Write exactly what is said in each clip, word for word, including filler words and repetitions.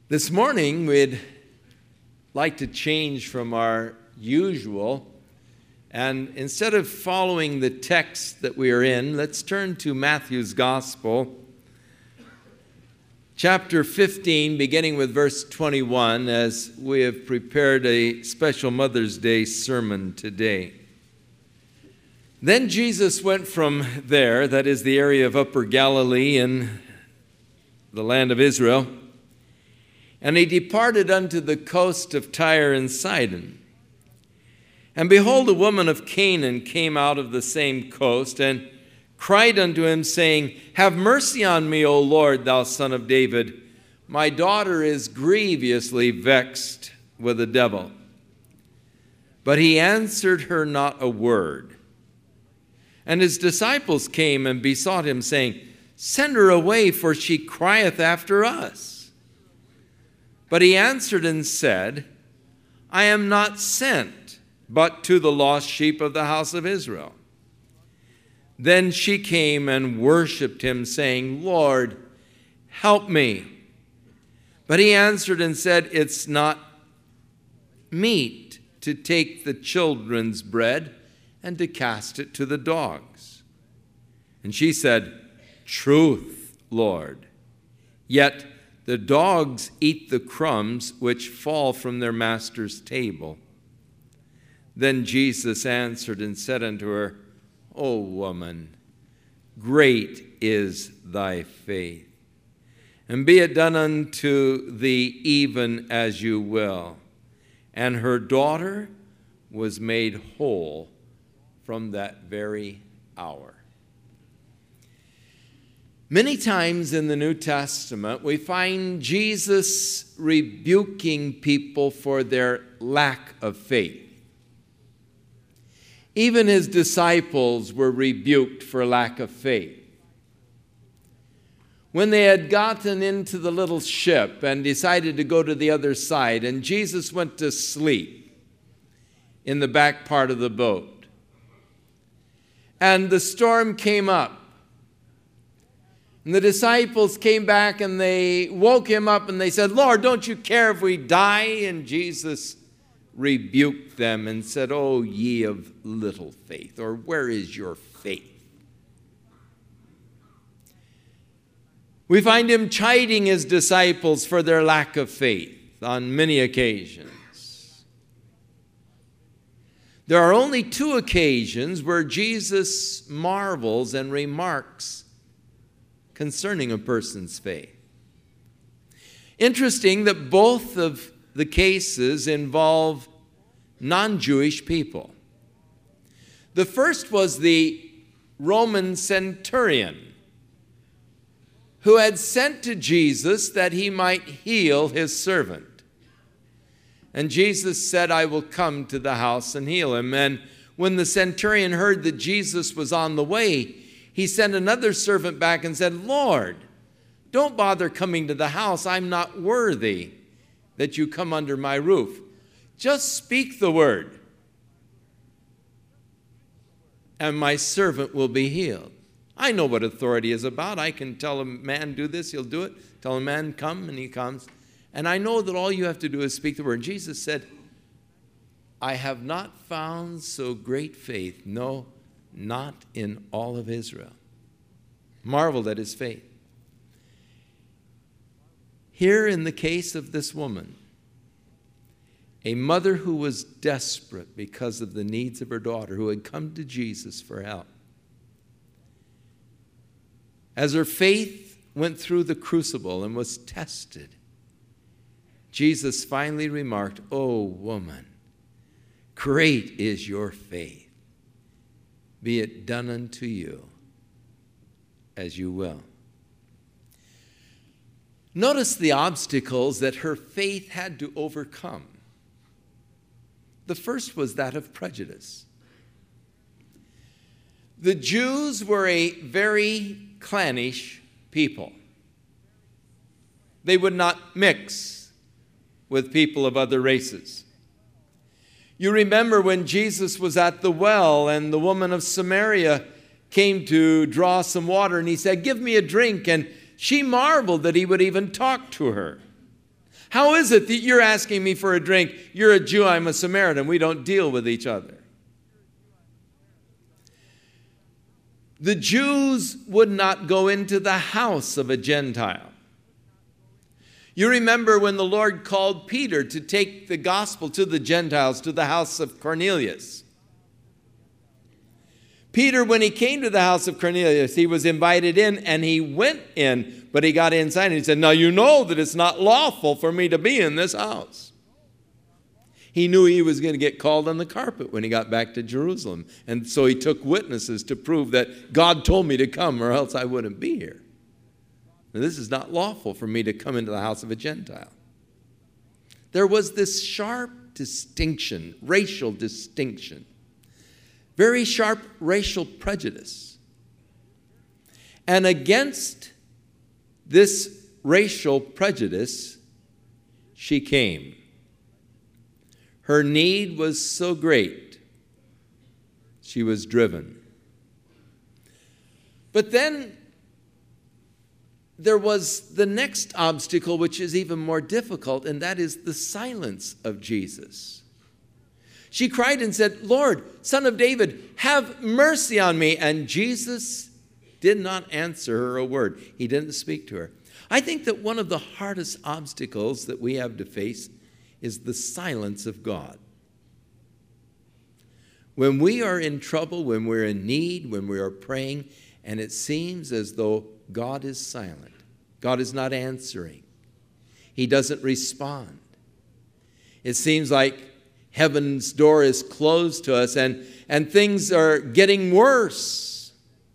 This morning, we'd like to change from our usual, and instead of following the text that we are in, let's turn to Matthew's Gospel, chapter fifteen, beginning with verse twenty-one, as we have prepared a special Mother's Day sermon today. Then Jesus went from there, that is the area of Upper Galilee in the land of Israel, and he departed unto the coast of Tyre and Sidon. And behold, a woman of Canaan came out of the same coast, and cried unto him, saying, Have mercy on me, O Lord, thou Son of David. My daughter is grievously vexed with a devil. But he answered her not a word. And his disciples came and besought him, saying, Send her away, for she crieth after us. But he answered and said, I am not sent, but to the lost sheep of the house of Israel. Then she came and worshipped him, saying, Lord, help me. But he answered and said, It's not meet to take the children's bread and to cast it to the dogs. And she said, Truth, Lord. Yet the dogs eat the crumbs which fall from their master's table. Then Jesus answered and said unto her, O woman, great is thy faith, and be it done unto thee even as you will. And her daughter was made whole from that very hour. Many times in the New Testament, we find Jesus rebuking people for their lack of faith. Even his disciples were rebuked for lack of faith. When they had gotten into the little ship and decided to go to the other side, and Jesus went to sleep in the back part of the boat, and the storm came up, and the disciples came back and they woke him up and they said, Lord, don't you care if we die? And Jesus rebuked them and said, O ye of little faith, or where is your faith? We find him chiding his disciples for their lack of faith on many occasions. There are only two occasions where Jesus marvels and remarks concerning a person's faith. Interesting that both of the cases involve non-Jewish people. The first was the Roman centurion who had sent to Jesus that he might heal his servant. And Jesus said, I will come to the house and heal him. And when the centurion heard that Jesus was on the way, he sent another servant back and said, Lord, don't bother coming to the house. I'm not worthy that you come under my roof. Just speak the word, and my servant will be healed. I know what authority is about. I can tell a man, do this, he'll do it. Tell a man, come, and he comes. And I know that all you have to do is speak the word. And Jesus said, I have not found so great faith, no, not in all of Israel. Marveled at his faith. Here in the case of this woman, a mother who was desperate because of the needs of her daughter, who had come to Jesus for help. As her faith went through the crucible and was tested, Jesus finally remarked, O woman, great is your faith. Be it done unto you as you will. Notice the obstacles that her faith had to overcome. The first was that of prejudice. The Jews were a very clannish people. They would not mix with people of other races. You remember when Jesus was at the well and the woman of Samaria came to draw some water, and he said, give me a drink. And she marveled that he would even talk to her. How is it that you're asking me for a drink? You're a Jew, I'm a Samaritan. We don't deal with each other. The Jews would not go into the house of a Gentile. You remember when the Lord called Peter to take the gospel to the Gentiles, to the house of Cornelius. Peter, when he came to the house of Cornelius, he was invited in and he went in, but he got inside and he said, now you know that it's not lawful for me to be in this house. He knew he was going to get called on the carpet when he got back to Jerusalem. And so he took witnesses to prove that God told me to come or else I wouldn't be here. Now, this is not lawful for me to come into the house of a Gentile. There was this sharp distinction, racial distinction. Very sharp racial prejudice. And against this racial prejudice, she came. Her need was so great, she was driven. But then there was the next obstacle, which is even more difficult, and that is the silence of Jesus. She cried and said, Lord, Son of David, have mercy on me. And Jesus did not answer her a word. He didn't speak to her. I think that one of the hardest obstacles that we have to face is the silence of God. When we are in trouble, when we're in need, when we are praying, and it seems as though God is silent, God is not answering, He doesn't respond. It seems like heaven's door is closed to us and, and things are getting worse.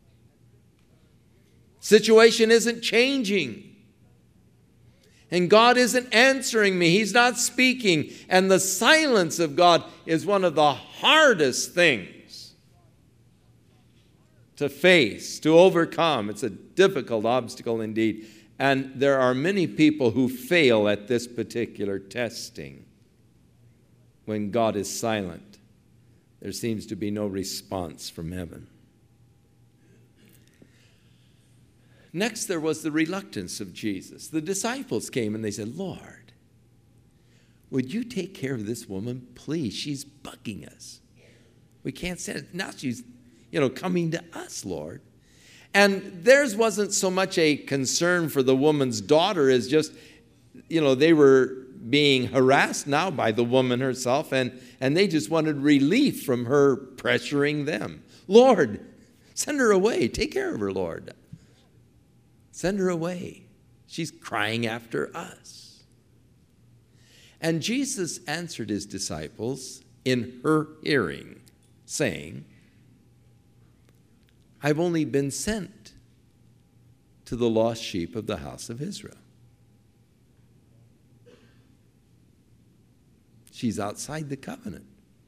Situation isn't changing. And God isn't answering me. He's not speaking. And the silence of God is one of the hardest things to face, to overcome. It's a difficult obstacle indeed. And there are many people who fail at this particular testing. When God is silent, there seems to be no response from heaven. Next, there was the reluctance of Jesus. The disciples came and they said, Lord, would you take care of this woman? Please, she's bugging us. We can't stand it. Now she's, you know, coming to us, Lord. And theirs wasn't so much a concern for the woman's daughter as just, you know, they were being harassed now by the woman herself, and, and they just wanted relief from her pressuring them. Lord, send her away. Take care of her, Lord. Send her away. She's crying after us. And Jesus answered his disciples in her hearing, saying, I've only been sent to the lost sheep of the house of Israel. She's outside the covenant.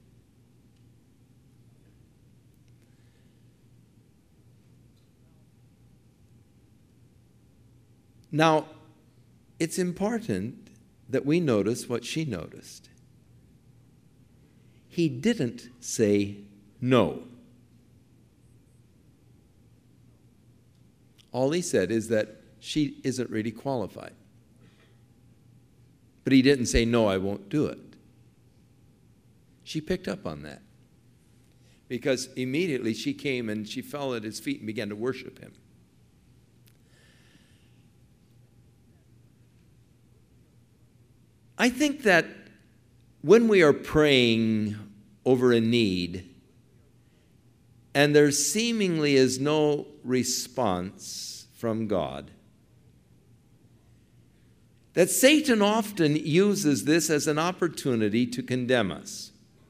Now, it's important that we notice what she noticed. He didn't say no. All he said is that she isn't really qualified. But he didn't say, no, I won't do it. She picked up on that because immediately she came and she fell at his feet and began to worship him. I think that when we are praying over a need and there seemingly is no response from God, that Satan often uses this as an opportunity to condemn us.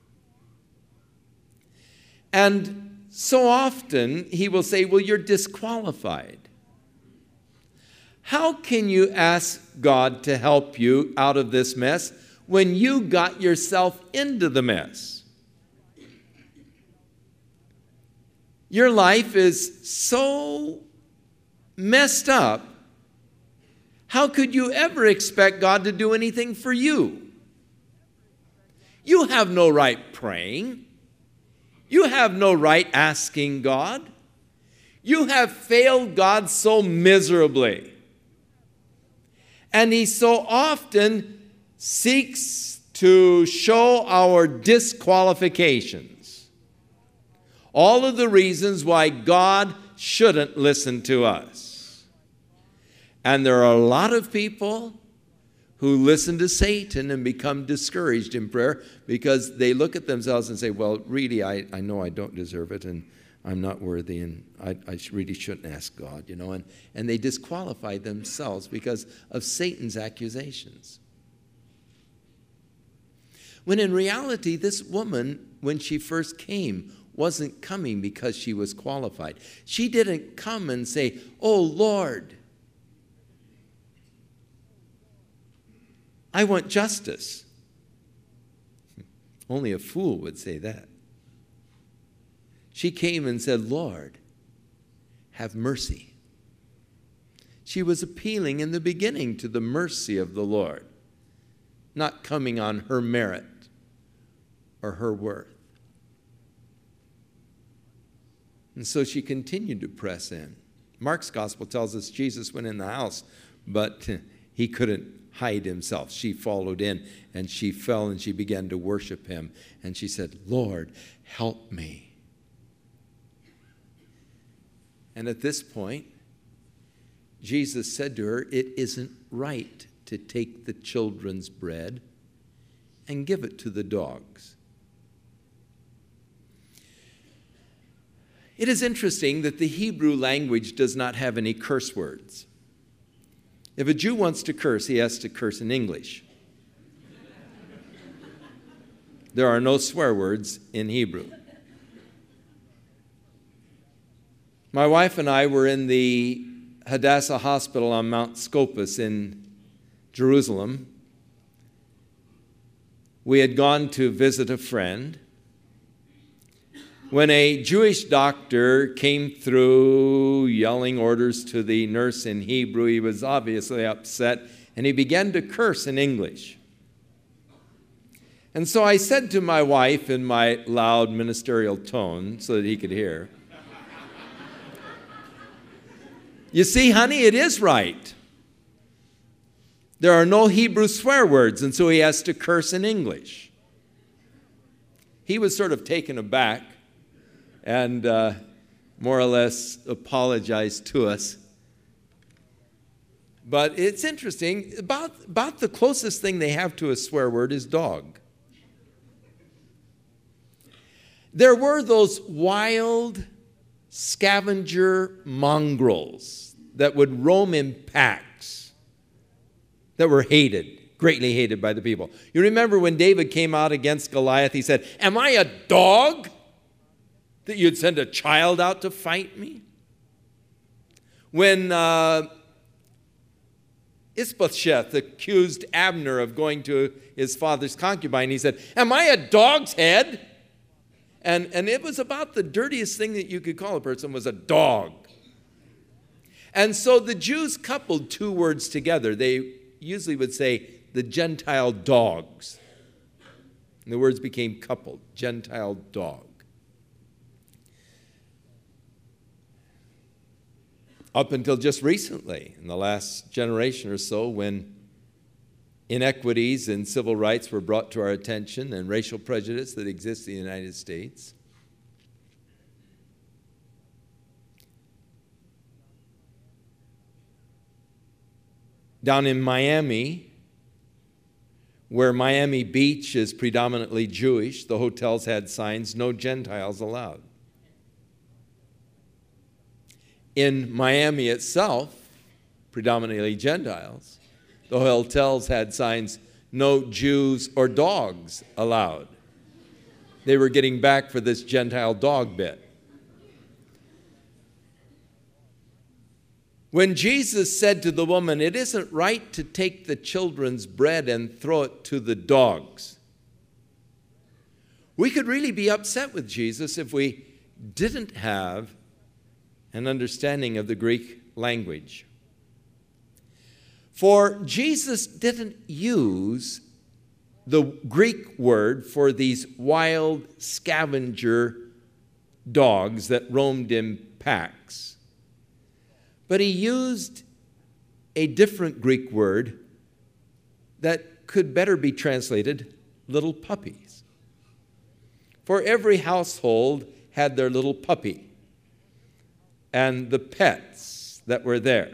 And so often he will say, well, you're disqualified. How can you ask God to help you out of this mess when you got yourself into the mess? Your life is so messed up. How could you ever expect God to do anything for you? You have no right praying. You have no right asking God. You have failed God so miserably. And he so often seeks to show our disqualifications. All of the reasons why God shouldn't listen to us. And there are a lot of people who listen to Satan and become discouraged in prayer because they look at themselves and say, well, really, I, I know I don't deserve it, and I'm not worthy, and I, I really shouldn't ask God, you know, and, and they disqualify themselves because of Satan's accusations. When in reality, this woman, when she first came, wasn't coming because she was qualified. She didn't come and say, oh, Lord, I want justice. Only a fool would say that. She came and said, Lord, have mercy. She was appealing in the beginning to the mercy of the Lord, not coming on her merit or her worth. And so she continued to press in. Mark's gospel tells us Jesus went in the house, but he couldn't hide himself. She followed in, and she fell and she began to worship him. And she said, Lord, help me. And at this point, Jesus said to her, it isn't right to take the children's bread and give it to the dogs. It is interesting that the Hebrew language does not have any curse words. If a Jew wants to curse, he has to curse in English. There are no swear words in Hebrew. My wife and I were in the Hadassah Hospital on Mount Scopus in Jerusalem. We had gone to visit a friend when a Jewish doctor came through yelling orders to the nurse in Hebrew. He was obviously upset, and he began to curse in English. And so I said to my wife in my loud ministerial tone so that he could hear, you see, honey, it is right. There are no Hebrew swear words, and so he has to curse in English. He was sort of taken aback and uh, more or less apologized to us. But it's interesting, about, about the closest thing they have to a swear word is dog. There were those wild scavenger mongrels that would roam in packs that were hated, greatly hated by the people. You remember when David came out against Goliath, he said, am I a dog that you'd send a child out to fight me? When uh, Ishbosheth accused Abner of going to his father's concubine, he said, am I a dog's head? And, and it was about the dirtiest thing that you could call a person was a dog. And so the Jews coupled two words together. They usually would say the Gentile dogs. And the words became coupled, Gentile dog. Up until just recently, in the last generation or so, when inequities in civil rights were brought to our attention and racial prejudice that exists in the United States, down in Miami, where Miami Beach is predominantly Jewish, the hotels had signs, no Gentiles allowed. In Miami itself, predominantly Gentiles, the hotels had signs, no Jews or dogs allowed. They were getting back for this Gentile dog bit. When Jesus said to the woman, it isn't right to take the children's bread and throw it to the dogs, we could really be upset with Jesus if we didn't have an understanding of the Greek language. For Jesus didn't use the Greek word for these wild scavenger dogs that roamed in packs, but he used a different Greek word that could better be translated little puppies. For every household had their little puppy and the pets that were there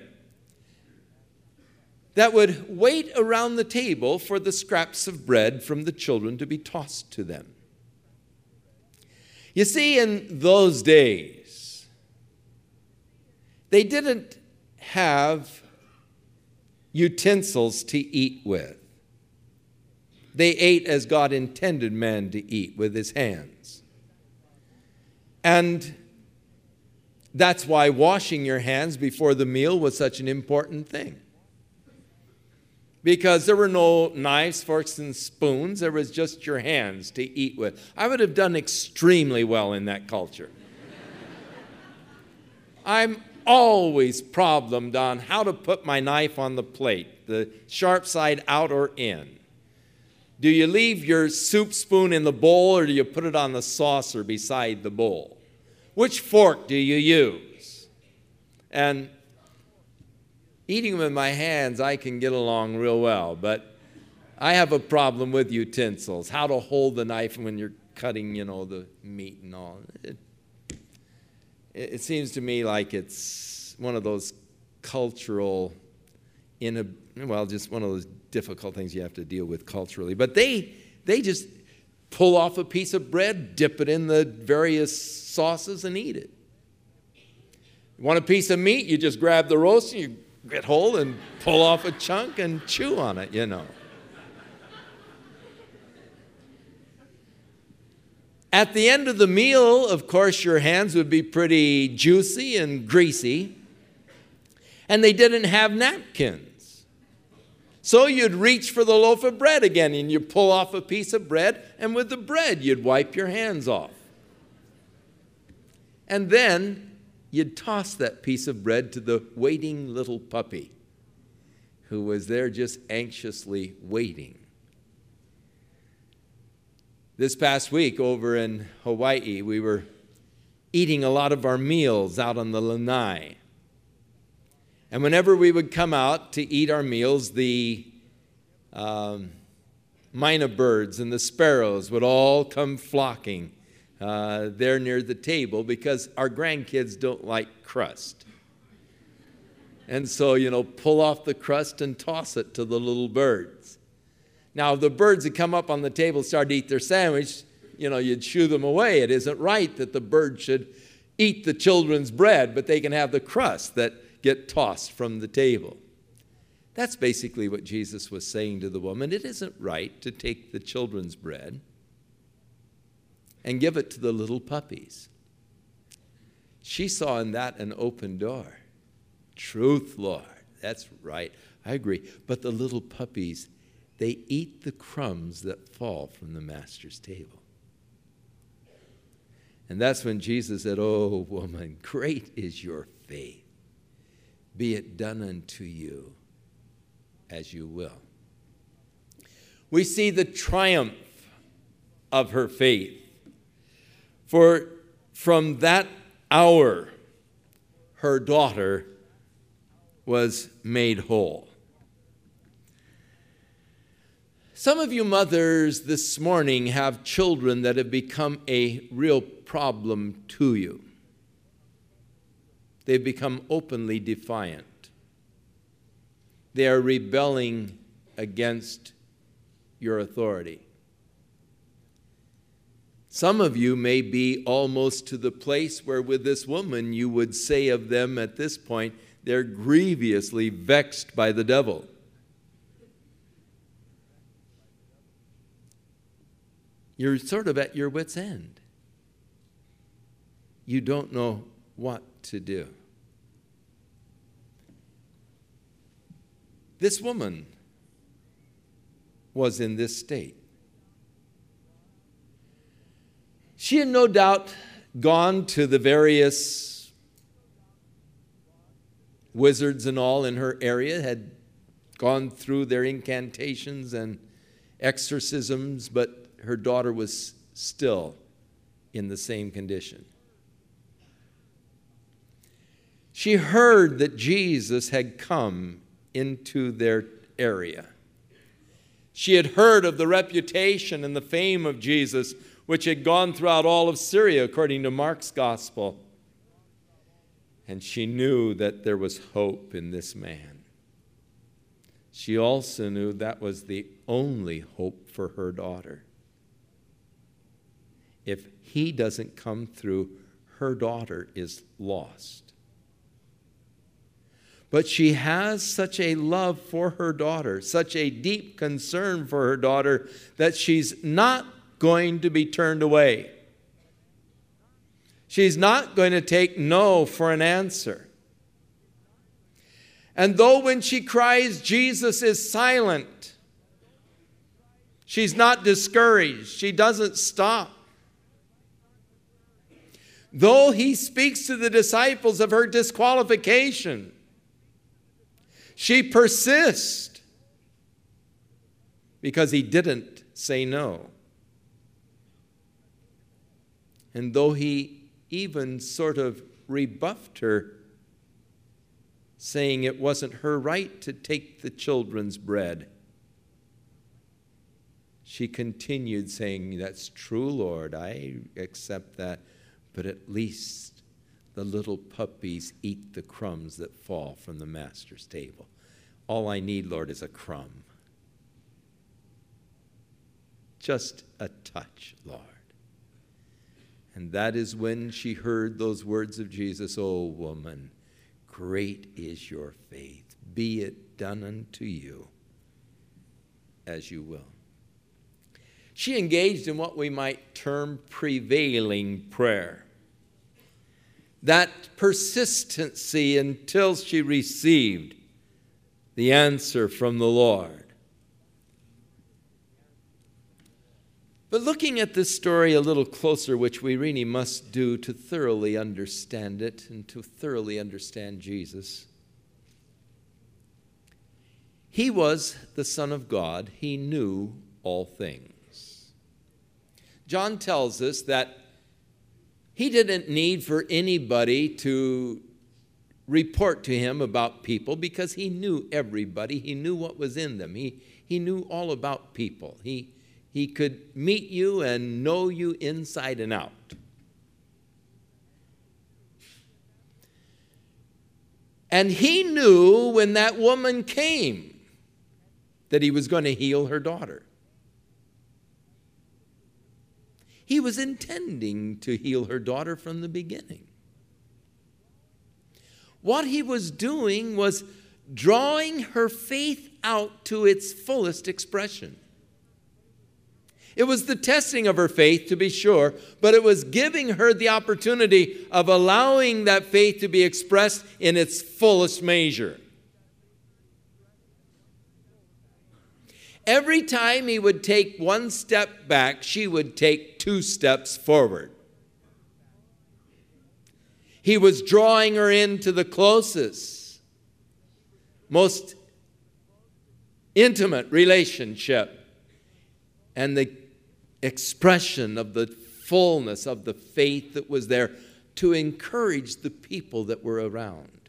that would wait around the table for the scraps of bread from the children to be tossed to them. You see, in those days, they didn't have utensils to eat with. They ate as God intended man to eat, with his hands. And that's why washing your hands before the meal was such an important thing. Because there were no knives, forks, and spoons. There was just your hands to eat with. I would have done extremely well in that culture. I'm always problemed on how to put my knife on the plate, the sharp side out or in. Do you leave your soup spoon in the bowl, or do you put it on the saucer beside the bowl? Which fork do you use? And eating with my hands, I can get along real well, but I have a problem with utensils, how to hold the knife when you're cutting, you know, the meat and all. It, it seems to me like it's one of those cultural, in a, well, just one of those difficult things you have to deal with culturally. But they, they just pull off a piece of bread, dip it in the various sauces, and eat it. You want a piece of meat, you just grab the roast and you get hold and pull off a chunk and chew on it, you know. At the end of the meal, of course, your hands would be pretty juicy and greasy, and they didn't have napkins. So you'd reach for the loaf of bread again, and you pull off a piece of bread, and with the bread, you'd wipe your hands off. And then you'd toss that piece of bread to the waiting little puppy who was there just anxiously waiting. This past week over in Hawaii, we were eating a lot of our meals out on the lanai. And whenever we would come out to eat our meals, the um, myna birds and the sparrows would all come flocking uh, there near the table because our grandkids don't like crust. And so, you know, pull off the crust and toss it to the little birds. Now, if the birds that come up on the table start to eat their sandwich, you know, you'd shoo them away. It isn't right that the birds should eat the children's bread, but they can have the crust that get tossed from the table. That's basically what Jesus was saying to the woman. It isn't right to take the children's bread and give it to the little puppies. She saw in that an open door. Truth, Lord. That's right. I agree. But the little puppies, they eat the crumbs that fall from the master's table. And that's when Jesus said, "Oh, woman, great is your faith. Be it done unto you as you will." We see the triumph of her faith. For from that hour, her daughter was made whole. Some of you mothers this morning have children that have become a real problem to you. They've become openly defiant. They are rebelling against your authority. Some of you may be almost to the place where with this woman you would say of them at this point, they're grievously vexed by the devil. You're sort of at your wit's end. You don't know what to do. This woman was in this state. She had no doubt gone to the various wizards and all in her area, had gone through their incantations and exorcisms, but her daughter was still in the same condition. She heard that Jesus had come into their area. She had heard of the reputation and the fame of Jesus, which had gone throughout all of Syria, according to Mark's gospel. And she knew that there was hope in this man. She also knew that was the only hope for her daughter. If he doesn't come through, her daughter is lost. But she has such a love for her daughter, such a deep concern for her daughter, that she's not going to be turned away. She's not going to take no for an answer. And though when she cries, Jesus is silent, she's not discouraged. She doesn't stop. Though he speaks to the disciples of her disqualification, she persists because he didn't say no. And though he even sort of rebuffed her, saying it wasn't her right to take the children's bread, she continued saying, "That's true, Lord, I accept that, but at least the little puppies eat the crumbs that fall from the master's table. All I need, Lord, is a crumb. Just a touch, Lord." And that is when she heard those words of Jesus, "O woman, great is your faith. Be it done unto you as you will." She engaged in what we might term prevailing prayer. That persistency until she received the answer from the Lord. But looking at this story a little closer, which we really must do to thoroughly understand it and to thoroughly understand Jesus, he was the Son of God. He knew all things. John tells us that he didn't need for anybody to report to him about people because he knew everybody. He knew what was in them. He, he knew all about people. He He could meet you and know you inside and out. And he knew when that woman came that he was going to heal her daughter. He was intending to heal her daughter from the beginning. What he was doing was drawing her faith out to its fullest expression. It was the testing of her faith, to be sure, but it was giving her the opportunity of allowing that faith to be expressed in its fullest measure. Every time he would take one step back, she would take two steps forward. He was drawing her into the closest, most intimate relationship and the expression of the fullness of the faith that was there to encourage the people that were around.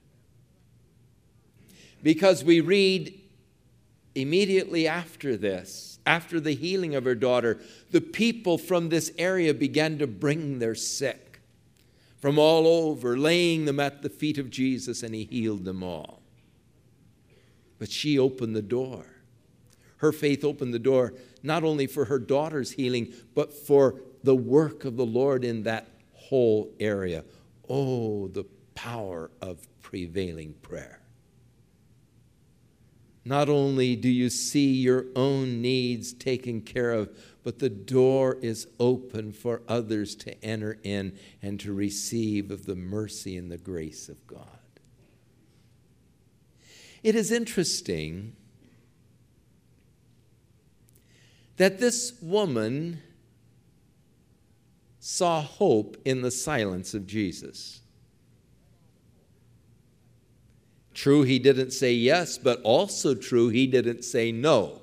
Because we read immediately after this, after the healing of her daughter, the people from this area began to bring their sick from all over, laying them at the feet of Jesus, and he healed them all. But she opened the door. Her faith opened the door not only for her daughter's healing, but for the work of the Lord in that whole area. Oh, the power of prevailing prayer. Not only do you see your own needs taken care of, but the door is open for others to enter in and to receive of the mercy and the grace of God. It is interesting that this woman saw hope in the silence of Jesus. True, he didn't say yes, but also true, he didn't say no.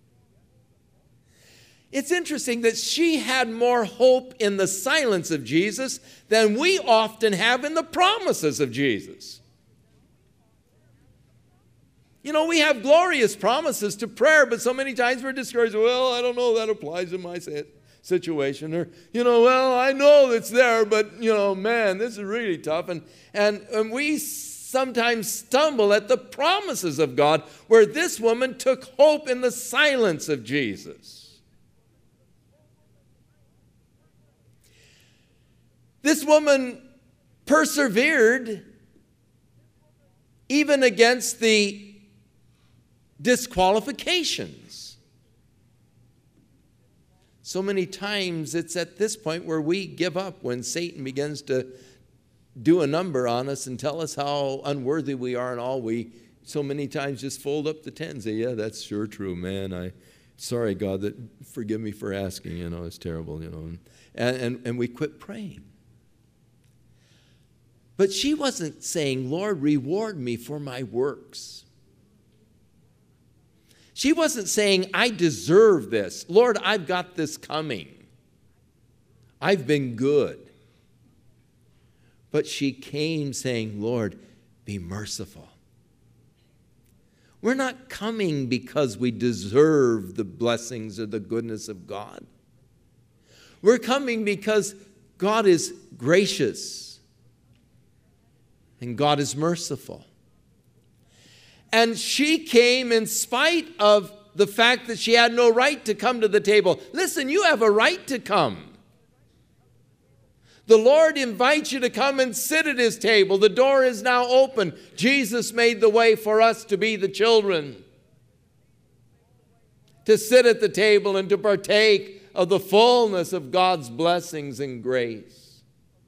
It's interesting that she had more hope in the silence of Jesus than we often have in the promises of Jesus. You know, we have glorious promises to prayer, but so many times we're discouraged. Well, I don't know that applies in my situation. Or, you know, well, I know it's there, but, you know, man, this is really tough. And, and, and we sometimes stumble at the promises of God, where this woman took hope in the silence of Jesus. This woman persevered even against the disqualifications. So many times it's at this point where we give up, when Satan begins to do a number on us and tell us how unworthy we are and all. We so many times just fold up the tent and say, yeah, that's sure true, man. I sorry, God, that forgive me for asking, you know, it's terrible, you know. And, and, and we quit praying. But she wasn't saying, Lord, reward me for my works. She wasn't saying, I deserve this. Lord, I've got this coming. I've been good. But she came saying, Lord, be merciful. We're not coming because we deserve the blessings or the goodness of God. We're coming because God is gracious and God is merciful. And she came in spite of the fact that she had no right to come to the table. Listen, you have a right to come. The Lord invites you to come and sit at his table. The door is now open. Jesus made the way for us to be the children, to sit at the table and to partake of the fullness of God's blessings and grace.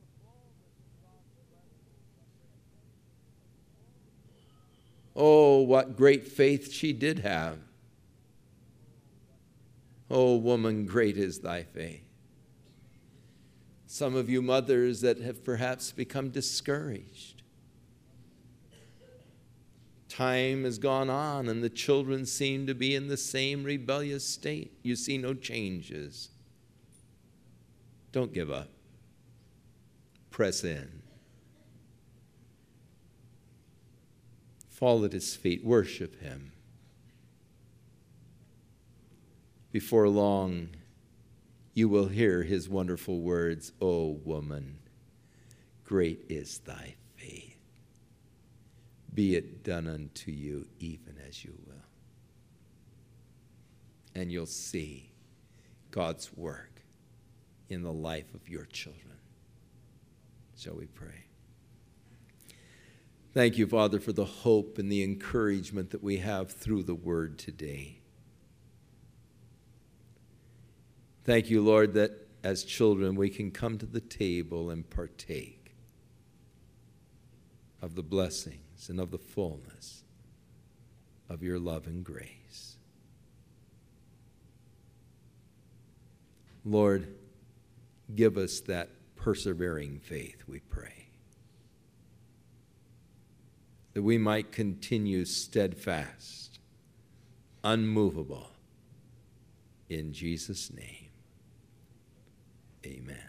Oh, what great faith she did have. Oh, woman, great is thy faith. Some of you mothers that have perhaps become discouraged. Time has gone on and the children seem to be in the same rebellious state. You see no changes. Don't give up. Press in. Fall at his feet. Worship him. Before long, you will hear his wonderful words, O woman, great is thy faith. Be it done unto you even as you will. And you'll see God's work in the life of your children. Shall we pray? Thank you, Father, for the hope and the encouragement that we have through the word today. Thank you, Lord, that as children we can come to the table and partake of the blessings and of the fullness of your love and grace. Lord, give us that persevering faith, we pray, that we might continue steadfast, unmovable, in Jesus' name. Amen.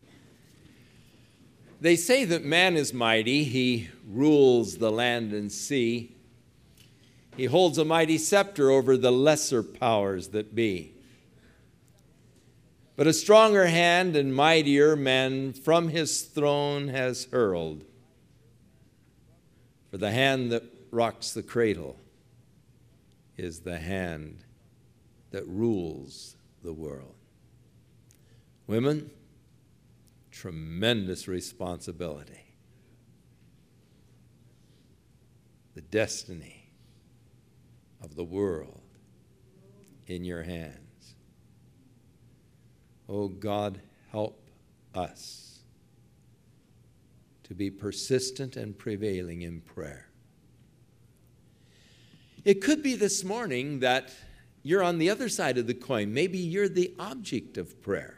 They say that man is mighty. He rules the land and sea. He holds a mighty scepter over the lesser powers that be. But a stronger hand and mightier men from his throne has hurled. For the hand that rocks the cradle is the hand that rules the world. Women, tremendous responsibility. The destiny of the world in your hands. Oh God, help us to be persistent and prevailing in prayer. It could be this morning that you're on the other side of the coin. Maybe you're the object of prayer.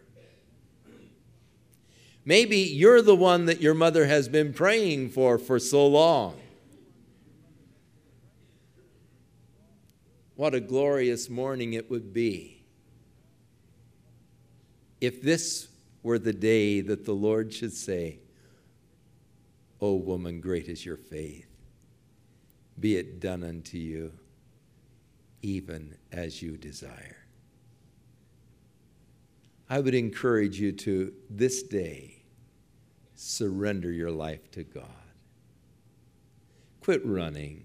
Maybe you're the one that your mother has been praying for for so long. What a glorious morning it would be if this were the day that the Lord should say, O woman, great is your faith. Be it done unto you even as you desire. I would encourage you to, this day, surrender your life to God. Quit running.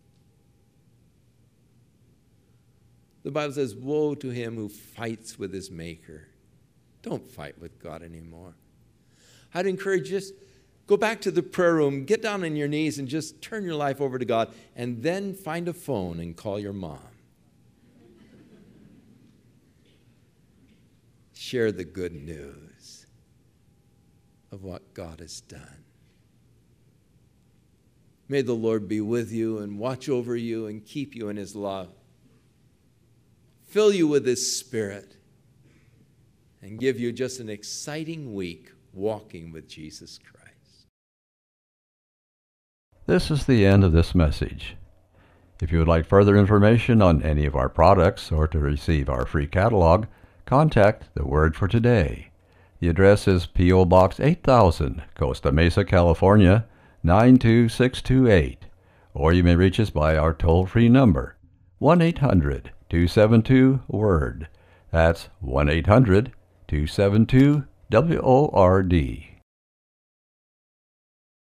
The Bible says, woe to him who fights with his maker. Don't fight with God anymore. I'd encourage you, just go back to the prayer room, get down on your knees and just turn your life over to God, and then find a phone and call your mom. Share the good news of what God has done. May the Lord be with you and watch over you and keep you in his love. Fill you with his Spirit and give you just an exciting week walking with Jesus Christ. This is the end of this message. If you would like further information on any of our products or to receive our free catalog, contact The Word for Today. The address is P O. Box eight thousand, Costa Mesa, California, nine two six two eight. Or you may reach us by our toll-free number, one eight hundred two seven two WORD. That's one eight hundred two seven two W O R D.